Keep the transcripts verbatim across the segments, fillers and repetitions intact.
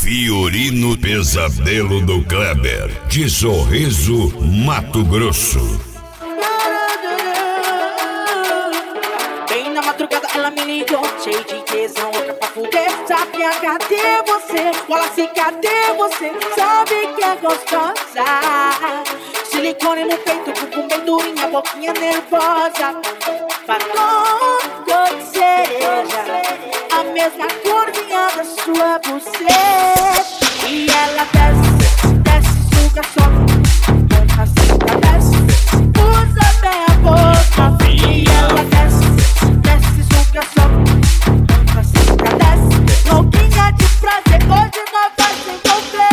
Fiorino Pesadelo do Kleber, de Sorriso, Mato Grosso. Bem na madrugada ela me ligou, cheio de tesão, louca pra fuder. Sabia, cadê você? Fala assim, cadê você? Sabe que é gostosa. Silicone no peito, bumbum bem durinha, boquinha nervosa. Batom cor de cereja, a mesma corzinha da sua buceta. E ela desce, desce, suga, sobe, com caceta, desce, usa bem a boca. E ela desce, desce, suga, sobe, com caceta, desce, louquinha de prazer, hoje nós vai se envolver.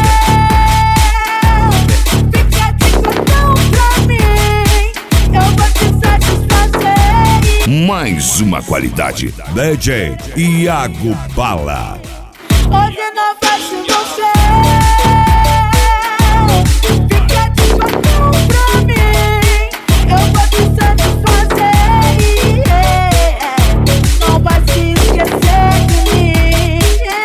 Fica de botão pra mim, eu vou te satisfazer. Mais uma qualidade, D J Iago Bala. Hoje não vai se você. Fica de botão pra mim, eu vou te satisfazer. Yeah. Não vai se esquecer de mim.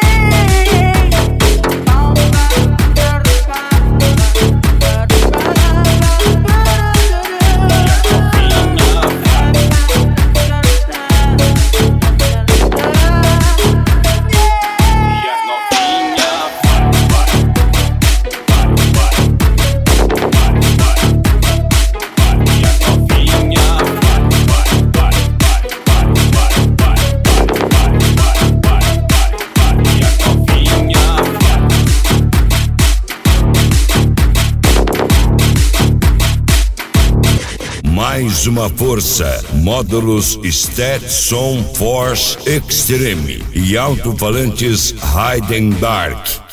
Mais uma força, módulos Stetson Force Extreme e alto-falantes Hayden Dark.